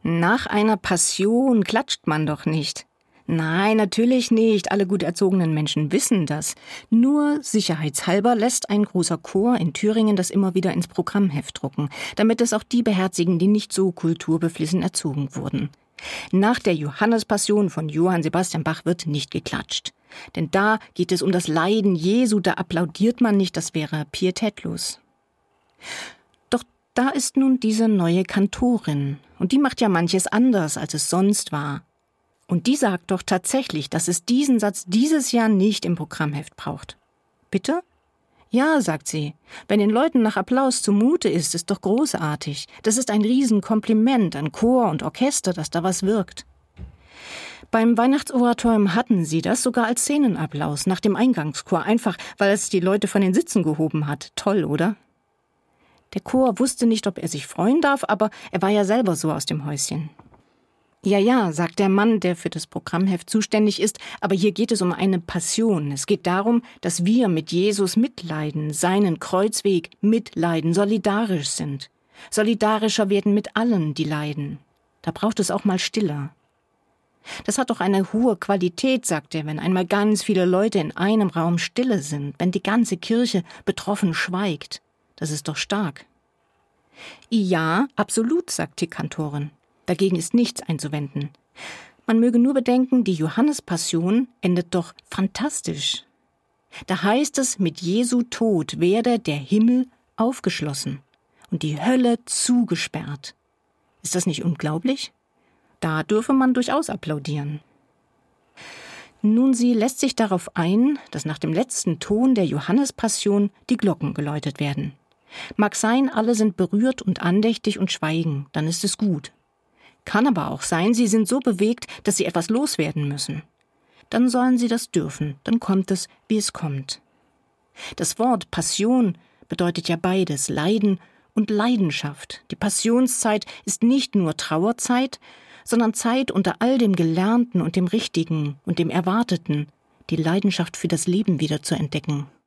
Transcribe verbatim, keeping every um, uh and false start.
Nach einer Passion klatscht man doch nicht. Nein, natürlich nicht. Alle gut erzogenen Menschen wissen das. Nur sicherheitshalber lässt ein großer Chor in Thüringen das immer wieder ins Programmheft drucken, damit es auch die beherzigen, die nicht so kulturbeflissen erzogen wurden. Nach der Johannespassion von Johann Sebastian Bach wird nicht geklatscht. Denn da geht es um das Leiden Jesu, da applaudiert man nicht, das wäre pietätlos. Doch da ist nun diese neue Kantorin. Und die macht ja manches anders, als es sonst war. Und die sagt doch tatsächlich, dass es diesen Satz dieses Jahr nicht im Programmheft braucht. Bitte? Ja, sagt sie. Wenn den Leuten nach Applaus zumute ist, ist doch großartig. Das ist ein Riesenkompliment an Chor und Orchester, dass da was wirkt. Beim Weihnachtsoratorium hatten sie das sogar als Szenenapplaus nach dem Eingangschor, einfach weil es die Leute von den Sitzen gehoben hat. Toll, oder? Der Chor wusste nicht, ob er sich freuen darf, aber er war ja selber so aus dem Häuschen. Ja, ja, sagt der Mann, der für das Programmheft zuständig ist, aber hier geht es um eine Passion. Es geht darum, dass wir mit Jesus mitleiden, seinen Kreuzweg mitleiden, solidarisch sind. Solidarischer werden mit allen, die leiden. Da braucht es auch mal Stille. Das hat doch eine hohe Qualität, sagt er, wenn einmal ganz viele Leute in einem Raum stille sind, wenn die ganze Kirche betroffen schweigt. Das ist doch stark. Ja, absolut, sagt die Kantorin. Dagegen ist nichts einzuwenden. Man möge nur bedenken, die Johannespassion endet doch fantastisch. Da heißt es, mit Jesu Tod werde der Himmel aufgeschlossen und die Hölle zugesperrt. Ist das nicht unglaublich? Da dürfe man durchaus applaudieren. Nun, sie lässt sich darauf ein, dass nach dem letzten Ton der Johannespassion die Glocken geläutet werden. Mag sein, alle sind berührt und andächtig und schweigen, dann ist es gut. Kann aber auch sein, sie sind so bewegt, dass sie etwas loswerden müssen. Dann sollen sie das dürfen, dann kommt es, wie es kommt. Das Wort Passion bedeutet ja beides, Leiden und Leidenschaft. Die Passionszeit ist nicht nur Trauerzeit, sondern Zeit unter all dem Gelernten und dem Richtigen und dem Erwarteten, die Leidenschaft für das Leben wieder zu entdecken.